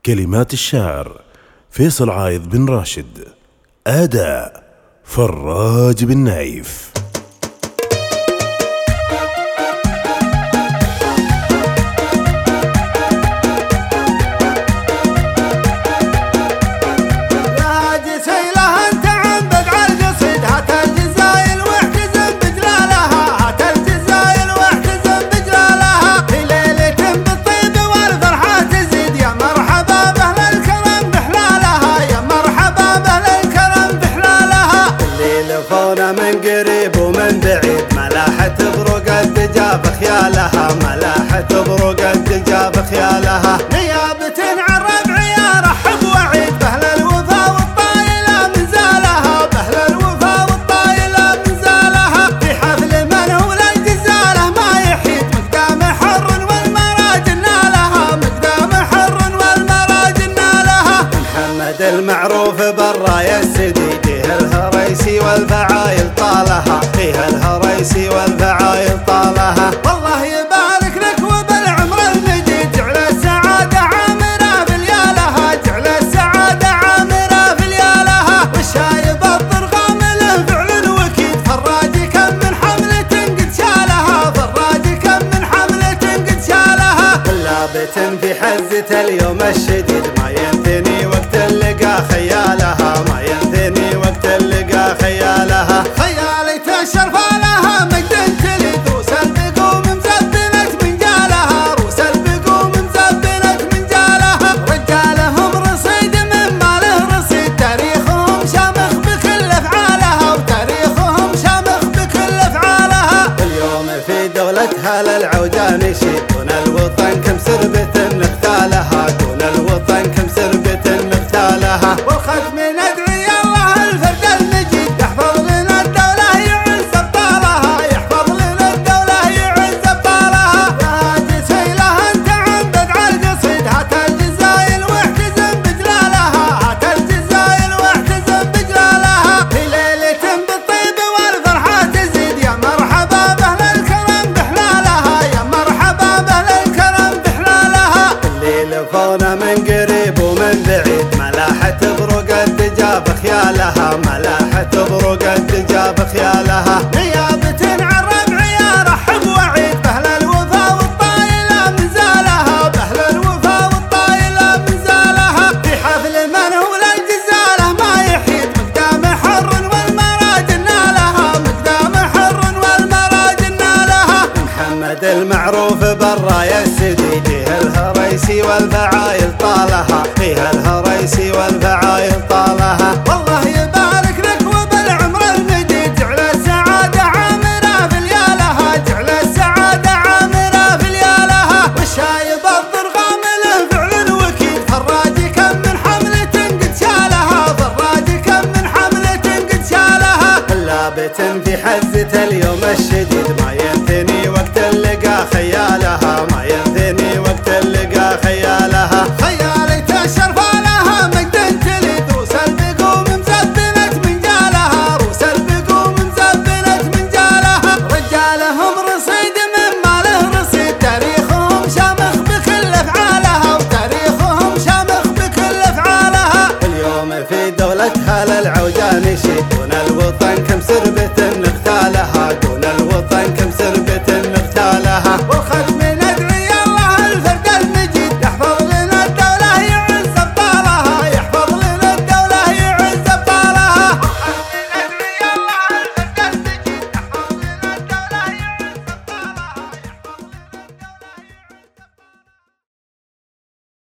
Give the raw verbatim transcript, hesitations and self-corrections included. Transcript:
كلمات الشاعر فيصل عايض بن راشد. أداء فراج بن نايف. من قريب ومن بعيد ملاحة بروق الدجا بخيالها، ملاحة بروق الدجا بخيالها، نيابة عن ربعي ارحب وعيد بأهل الوفا والطايلة من زالها، بأهل الوفا والطايلة من زالها، في حفل من هو للجزالة ما يحيد، مقدام حر والمراجل نالها، مقدام حر والمراجل نالها، محمد المعروف بالراية السديد الهريسي والفعايل طالها، فيها الهريسي والفعايل طالها، والله يبارك لك وبالعمر المجيد، جعل السعادة عامرة في ليالها، جعل السعادة عامرة في ليالها، والشايب الضرغام له فعل الوكيد، فراج كم من حملة قد شالها، فراج كم من حملة قد شالها، لابت في حزة اليوم الشديد ما ينثني وقت اللقى خيالها، ما ينثني وقت اللقى خيالها، خيالي تشرف لها مجد تلد، روس البقوم مزبنت من جالها، روس البقوم مزبنت من جالها، رجالهم رصيد من ماله رصيد، تاريخهم شامخ بكل افعالها، وتاريخهم شامخ بكل افعالها، اليوم في دولتها للعوجة نشيد، دون الوطن كم سربت نغتالها، دون الوطن كم سربت نغتالها، والختم ندعي الله الفرد المجيد، يحفظ لنا الدولة يعز ابطالها، يحفظ لنا الدولة يعز ابطالها، يا جسيلة انت عن بدع القصيد، هات الجزايل واحتزم بجلالها، هات الجزايل واحتزم بجلالها، في ليلة بالطيب والفرحة تزيد، يا مرحبا بأهل الكرم بحلالها، يا مرحبا بأهل الكرم بحلالها، الليل فونا من قريب ومن بعيد ملاحة بروق الدجا بخيالها، ملاحة بروق الدجا بخيالها، نيابة عن ربعي ارحب وعيد بأهل الوفا والطايلة من زالها، بأهل الوفا والطايلة من زالها، في حفل من هو للجزالة ما يحيد، مقدام حر والمراجل نالها، مقدام حر والمراجل نالها، محمد المعروف بالراية السديد الهريسي والفعايل طالها، فيها الهريسي والفعايل طالها، والله يبارك لك وبالعمر المجيد، جعل السعادة عامرة في ليالها، جعل السعادة عامرة في ليالها، والشايب الضرغام له فعل الوكيد، فراج كم من حملة قد شالها، فراج كم من حملة قد شالها، لابت في حزة اليوم الشديد ما ينثني وقت اللقى خيالها، ما ينثني وقت اللقى خيالها، خيالي تشرف لها مجد تلد، روس البقوم مزبنت من جالها، روس البقوم مزبنت من جالها، رجالهم رصيد من ماله رصيد، تاريخهم شامخ بكل افعالها، وتاريخهم شامخ بكل افعالها، اليوم في دولتها للعوجة نشيد، دون